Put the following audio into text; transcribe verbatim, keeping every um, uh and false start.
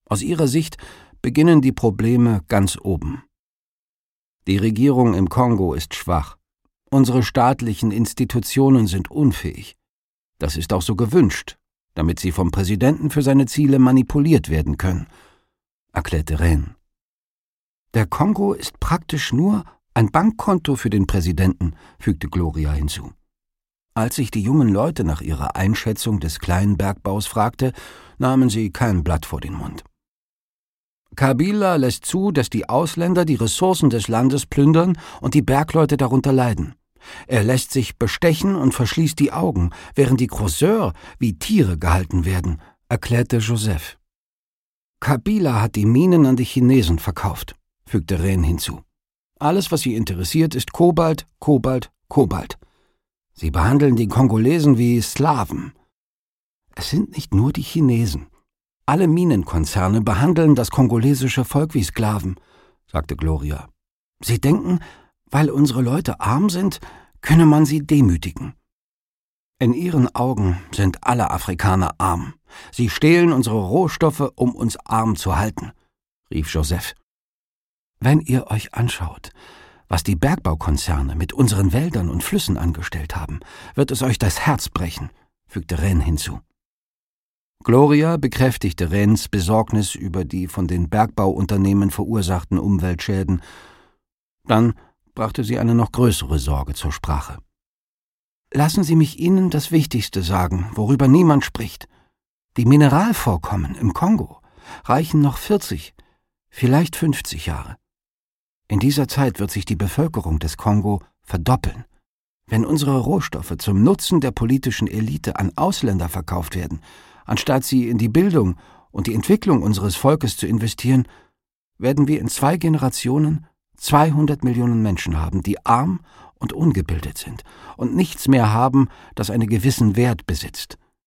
Aus ihrer Sicht beginnen die Probleme ganz oben. Die Regierung im Kongo ist schwach. Unsere staatlichen Institutionen sind unfähig. Das ist auch so gewünscht, damit sie vom Präsidenten für seine Ziele manipuliert werden können, erklärte Rehn. Der Kongo ist praktisch nur ein Bankkonto für den Präsidenten, fügte Gloria hinzu. Als ich die jungen Leute nach ihrer Einschätzung des kleinen Bergbaus fragte, nahmen sie kein Blatt vor den Mund. Kabila lässt zu, dass die Ausländer die Ressourcen des Landes plündern und die Bergleute darunter leiden. Er lässt sich bestechen und verschließt die Augen, während die Croiseurs wie Tiere gehalten werden, erklärte Joseph. Kabila hat die Minen an die Chinesen verkauft, fügte Rehn hinzu. Alles, was sie interessiert, ist Kobalt, Kobalt, Kobalt. Sie behandeln die Kongolesen wie Slaven. Es sind nicht nur die Chinesen. Alle Minenkonzerne behandeln das kongolesische Volk wie Sklaven, sagte Gloria. Sie denken, weil unsere Leute arm sind, könne man sie demütigen. In ihren Augen sind alle Afrikaner arm. Sie stehlen unsere Rohstoffe, um uns arm zu halten, rief Joseph. Wenn ihr euch anschaut, was die Bergbaukonzerne mit unseren Wäldern und Flüssen angestellt haben, wird es euch das Herz brechen, fügte Rehn hinzu. Gloria bekräftigte Rehns Besorgnis über die von den Bergbauunternehmen verursachten Umweltschäden. Dann brachte sie eine noch größere Sorge zur Sprache. Lassen Sie mich Ihnen das Wichtigste sagen, worüber niemand spricht. Die Mineralvorkommen im Kongo reichen noch vierzig, vielleicht fünfzig Jahre. In dieser Zeit wird sich die Bevölkerung des Kongo verdoppeln. Wenn unsere Rohstoffe zum Nutzen der politischen Elite an Ausländer verkauft werden, anstatt sie in die Bildung und die Entwicklung unseres Volkes zu investieren, werden wir in zwei Generationen zweihundert Millionen Menschen haben, die arm und ungebildet sind und nichts mehr haben, das einen gewissen Wert besitzt.